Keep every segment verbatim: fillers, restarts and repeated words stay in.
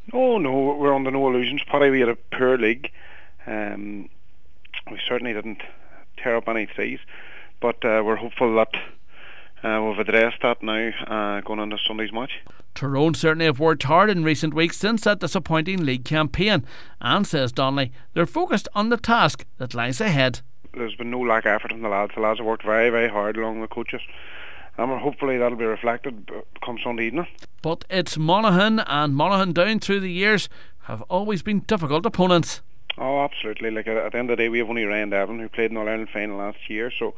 No, no, we're under no illusions. Paddy, we had a poor league. Um, we certainly didn't tear up any trees, but uh, we're hopeful that uh, we've addressed that now uh, going into Sunday's match. Tyrone certainly have worked hard in recent weeks since that disappointing league campaign, and, says Donnelly, they're focused on the task that lies ahead. There's been no lack of effort from the lads. The lads have worked very, very hard along with coaches, and hopefully that'll be reflected come Sunday evening. But it's Monaghan, and Monaghan down through the years have always been difficult opponents. Oh, absolutely. Like at the end of the day, we have only Ryan Devlin, who played in All-Ireland final last year, so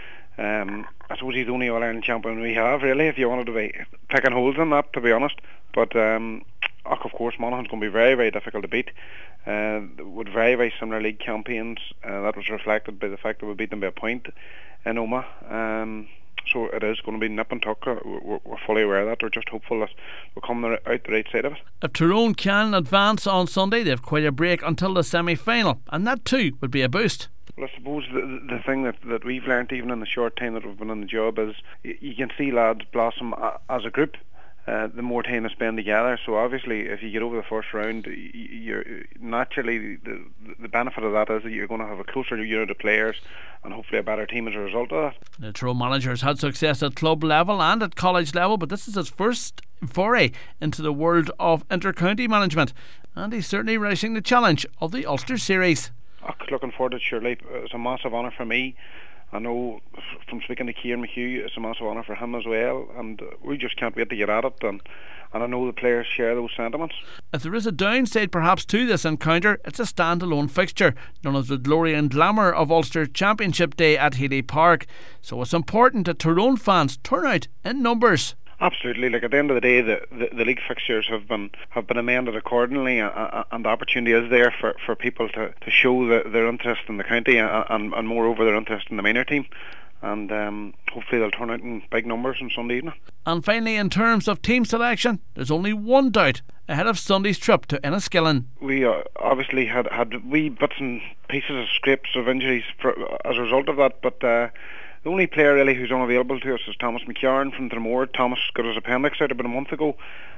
um, I suppose he's the only All-Ireland champion we have, really, if you wanted to be picking holes in that, to be honest. But um, of course, Monaghan's going to be very, very difficult to beat. Uh, with very, very similar league campaigns, uh, that was reflected by the fact that we beat them by a point in Omagh. Um, so it is going to be nip and tuck. We're, we're fully aware of that. We're just hopeful that we'll come out the right side of it. If Tyrone can advance on Sunday, they've quite a break until the semi-final, and that too would be a boost. Well, I suppose the, the thing that, that we've learnt even in the short time that we've been on the job is you, you can see lads blossom a, as a group. Uh, the more time they spend together. So obviously, if you get over the first round, you're naturally the the benefit of that is that you're going to have a closer unit of players and hopefully a better team as a result of that. The Tyrone manager has had success at club level and at college level, but this is his first foray into the world of inter-county management, and he's certainly relishing the challenge of the Ulster Series. Oh, looking forward to it, surely. It's a massive honour for me. I know from speaking to Kieran McHugh, it's a massive honour for him as well, and we just can't wait to get at it, and, and I know the players share those sentiments. If there is a downside perhaps to this encounter, it's a standalone fixture, known as the glory and glamour of Ulster Championship Day at Healy Park, so it's important that Tyrone fans turn out in numbers. Absolutely. Like at the end of the day, the, the, the league fixtures have been have been amended accordingly, uh, and the opportunity is there for, for people to, to show the, their interest in the county and, and, and moreover their interest in the minor team, and um, hopefully they'll turn out in big numbers on Sunday evening. And finally, in terms of team selection, there's only one doubt ahead of Sunday's trip to Enniskillen. We uh, obviously had, had wee bits and pieces of scrapes of injuries for, as a result of that, but uh, the only player really who's unavailable to us is Thomas McCarron from Dromore. Thomas got his appendix out about a month ago.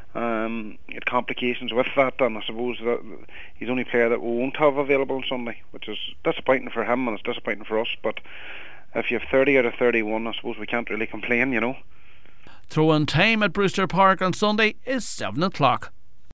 Um, he had complications with that, and I suppose that he's the only player that we won't have available on Sunday, which is disappointing for him and it's disappointing for us. But if you have thirty out of thirty-one, I suppose we can't really complain, you know. Throw-in time at Brewster Park on Sunday is seven o'clock.